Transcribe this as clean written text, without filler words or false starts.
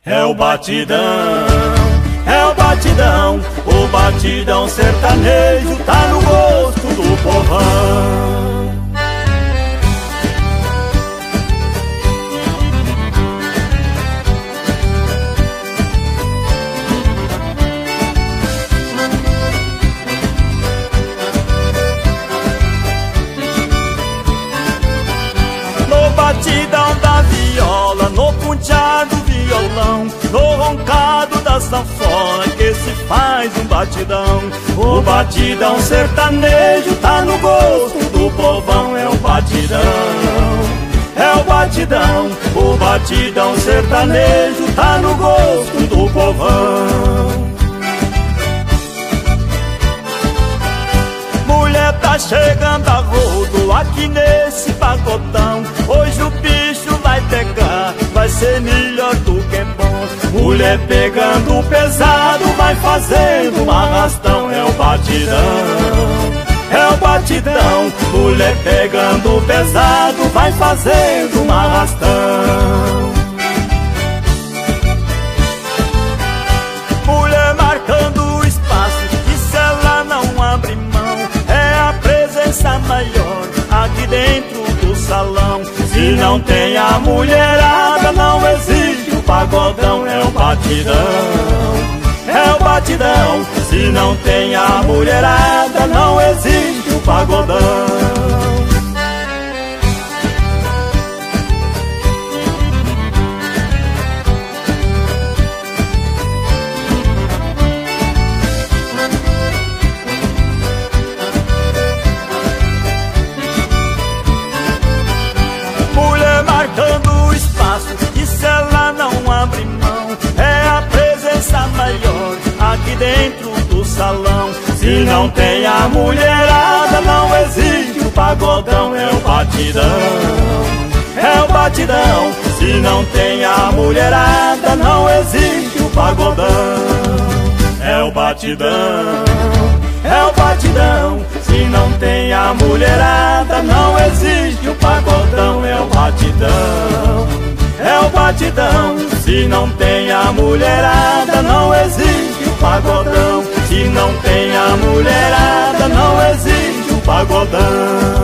É o batidão, o batidão sertanejo tá no gosto do povão. No batidão da viola, no punchar do violão, no roncado da sanfona que se faz um batidão. O batidão sertanejo tá no gosto do povão. É o batidão, o batidão sertanejo tá no gosto do povão. Mulher tá chegando a rodo aqui nesse pagodão. Hoje o bicho vai pegar, vai ser melhor do que bom. Mulher pegando pesado, vai fazendo um arrastão. É o batidão, mulher pegando pesado, vai fazendo um arrastão. Mulher marcando o espaço, e se ela não abre mão, é a presença maior aqui dentro do salão. Se não tem a mulherada, não existe o pagodão. É o batidão, se não tem a mulherada, não existe o pagodão. Mulher marcando o espaço, e se ela não abre mão, é a presença maior aqui dentro do salão. Se não tem a mulherada, não existe o pagodão. É o batidão, se não tem a mulherada, não existe o pagodão. É o batidão, se não tem a mulherada, não existe o pagodão. É o batidão, se não tem a mulherada, não existe o pagodão. Se não tem a mulherada, não existe o pagodão.